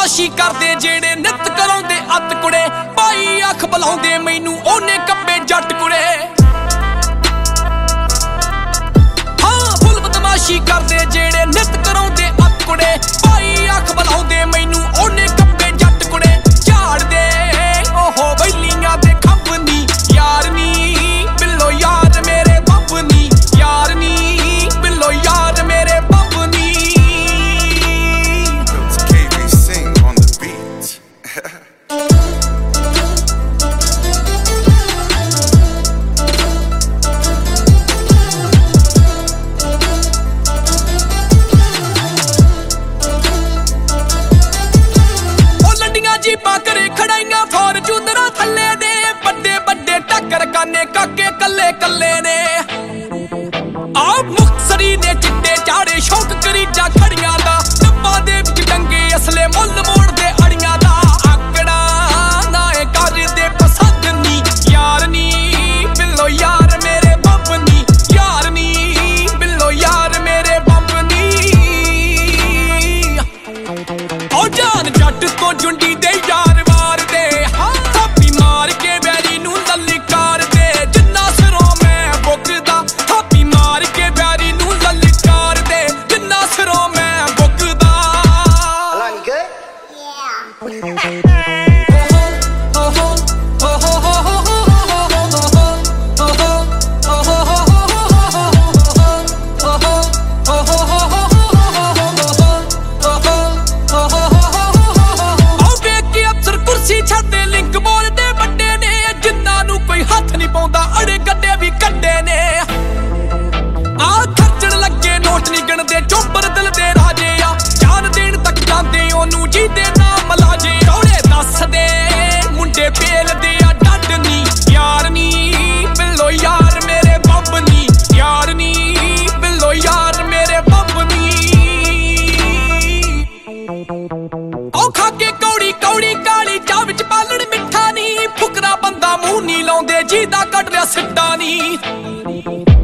ਬਦਮਾਸ਼ੀ ਕਰਦੇ ਜਿਹੜੇ ਨਿਤ ਕਰਾਉਂਦੇ ਅੱਤ ਕੁੜੇ ਭਾਈ ਅੱਖ ਬੁਲਾਉਂਦੇ ਮੈਨੂੰ ਉਹਨੇ ਕੱਬੇ ਜੱਟ ਕੁੜੇ ਹਾਂ ਫੁੱਲ ਬਦਮਾਸ਼ੀ ਕਰਦੇ ਜਿਹੜੇ ਨਿਤ ਕਰਾਉਂਦੇ ਅੱਤ ਕੁੜੇ ਭਾਈ ਅੱਖ ਬੁਲਾਉਂਦੇ ਮੈਨੂੰ ਉਹਨੇ ਕੱਬੇ ਜੱਟ ਕੁੜੇ ਝਾੜਦੇ ਓਹੋ ਬੈਲੀਆਂ ਦੇ ਖੰਭ ਨੀ ਯਾਰ ਨੀ ਬਿੱਲੋ ਯਾਰ ਮੇਰੇ ਬੰਬ ਨੀ ਯਾਰ ਨੀ ਬਿੱਲੋ ਯਾਰ ਮੇਰੇ ਬੰਬ ਨੀ ਕਰੇ ਖੜਾਈਆਂ ਫੋਰਚੂਨਰਾਂ ਥੱਲੇ ਦੇ ਵੱਡੇ ਵੱਡੇ ਟੱਕਰ ਕਾਨੇ ਕਾਕੇ ਕੱਲੇ ਕੱਲੇ ਨੇ ਆ ਮੁਕਤਸਰੀ ਨੇ ਚਿੱਟੇ ਚਾੜੇ ਸ਼ੌਕ ਕਰੀਜਾ ਖੜੀਆਂ ਦਾ ਡੱਬਾਂ ਦੇ ਵਿੱਚ ਡੰਗੇ ਅਸਲੇ ਮੁੱਲ ਮੋੜਦੇ ਅੜੀਆਂ ਦਾ ਆਕੜਾ ਨਾ ਇਹ ਕਰਦੇ ਪਸੰਦ ਨੀ ਯਾਰ ਨੀ ਬਿੱਲੋ ਯਾਰ ਮੇਰੇ ਬੰਬ ਨੀ ਯਾਰ ਨੀ ਬਿੱਲੋ ਯਾਰ ਮੇਰੇ ਬੰਬ ਨੀ ਉਹ ਜਾਨ ਜੱਟ ਤੋਂ ਜੁੰਡੀ ਦੇ ਯਾਰ ਵਾਰਦੇ ਥਾਪੀ ਮਾਰ ਕੇ ਬੈਰੀ ਨੂੰ ਲਲਕਾਰਦੇ ਜਿੰਨਾ ਸਿਰੋਂ ਮੈਂ ਬੁੱਕਦਾ ਥਾਪੀ ਮਾਰ ਕੇ ਬੈਰੀ ਨੂੰ ਲਲਕਾਰਦੇ ਜਿੰਨਾ ਸਿਰੋਂ ਮੈਂ ਬੁੱਕਦਾ ਛੱਡੇ ਲਿੰਕ ਬੋਲਦੇ ਵੱਡੇ ਨੇ ਜਿੰਨਾਂ ਨੂੰ ਕੋਈ ਹੱਥ ਨਹੀਂ ਪਾਉਂਦਾ ਅੜੇ ਗੱਡੇ ਵੀ ਕੱਢੇ ਨੇ ਆ ਖਰਚਣ ਲੱਗੇ ਨੋਟ ਨਹੀਂ ਗਿਣਦੇ ਚੋਬਰ ਦਿਲ ਦੇ ਰਾਜੇ ਆ ਜਾਨ ਦੇਣ ਤੱਕ ਜਾਂਦੇ ਉਹਨੂੰ ਜਿਹਦੇ ਨਾਮ ਲਾਜੇ ਰੌਲੇ ਦੱਸਦੇ ਮੁੰਡੇ ਪੇਲਦੇ ਆ ਡੱਡ ਨੀ ਯਾਰ ਨੀ ਬਿੱਲੋ ਯਾਰ ਮੇਰੇ ਬੰਬ ਨੀ ਯਾਰ ਨੀ ਬਿੱਲੋ ਯਾਰ ਮੇਰੇ ਬੰਬ ਨੀ ਉਹ ਖਾ ਕੇ ਕੌੜੀ ਕੌੜੀ ਕਾਲੀ ਚਾਹ ਵਿੱਚ ਪਾਲਣ ਮਿੱਠਾ ਨੀ ਫੁਕਰਾ ਬੰਦਾ ਮੂੰਹ ਨੀ ਲਾਉਂਦੇ ਜਿਹਦਾ ਕੱਢ ਲਿਆ ਸਿੱਟਾ ਨੀ